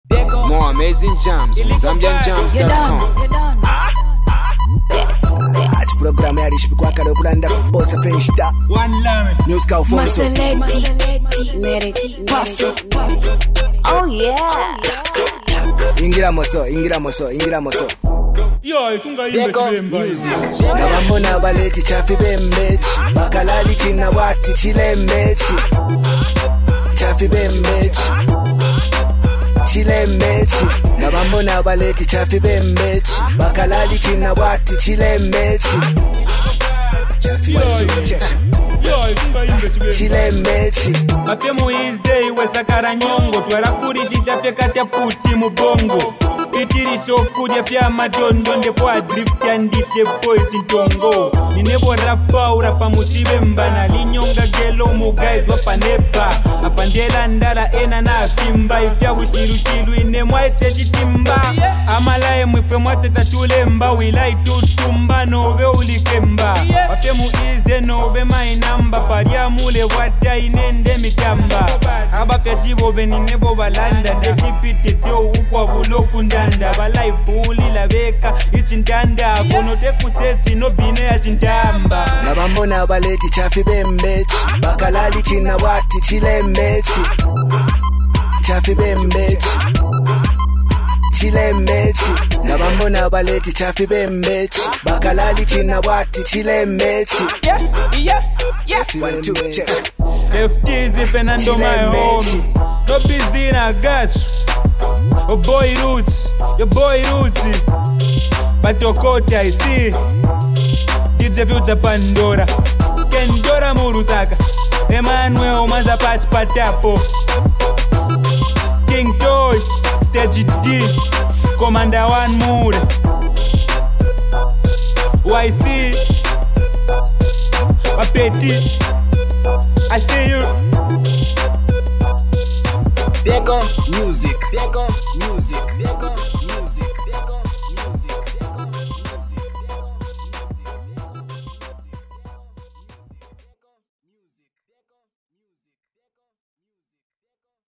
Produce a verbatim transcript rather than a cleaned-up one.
More amazing jams on Zambian Jams dot com. Ati program ya rishbi kwa kado kulanda kubosa penshita One lame News ka ufonso Oh yeah. Ingira moso, ingira moso, ingira moso Yo, ikunga imbe chibemba Nabambona baleti chafi bembechi Bakalali kina wati chile mbechi Chafi bembechi Chile mbechi Nabambona baleti chafi bembechi Bakalali kina wati chile mbechi Chafi bembechi Yo, ikunga imbe chibemba Chile mbechi Mapemu ize iwe sakara nyongo Twala kuridisha pekate puti mubongo Pitirisho kudya pya madondo Ndepo adrift ya ndishe boy chintongo Ninebo rapa urapa mutibemba Na linyonga gelo mugaizwa panepa Apandela ndala ena na akimba Ifya ushiru shiru inemwa eche chitimba Amalae mwipe mwate tatulemba Wilai tutumba nove ulikemba Mapemu ize nove mainamba Paria mule wata inende mitamba Aba feshibo beninebo balanda Ndekipite do ukwa buloku ndanda Balai fuli la veka ichintanda Konote kuteti no bine ya chintamba Nabambona baleti chafi bembechi Bakalali kina wati chile mbechi Chafi bembechi Chile mbechi Nabambona baleti chafi bembechi Bakalali kina wati chile mbechi Yeah, yeah, yeah Chafi bembechi F T Z penando my home No busy na got Oh boy roots Your boy roots Batokota I see D J Future Pandora Kendora Murusaka Emmanuel Maza Pat Patapo King Toy Stage D Commander One Mood Y C Apeti I see you Deco Music Deco Music Deco Music Deco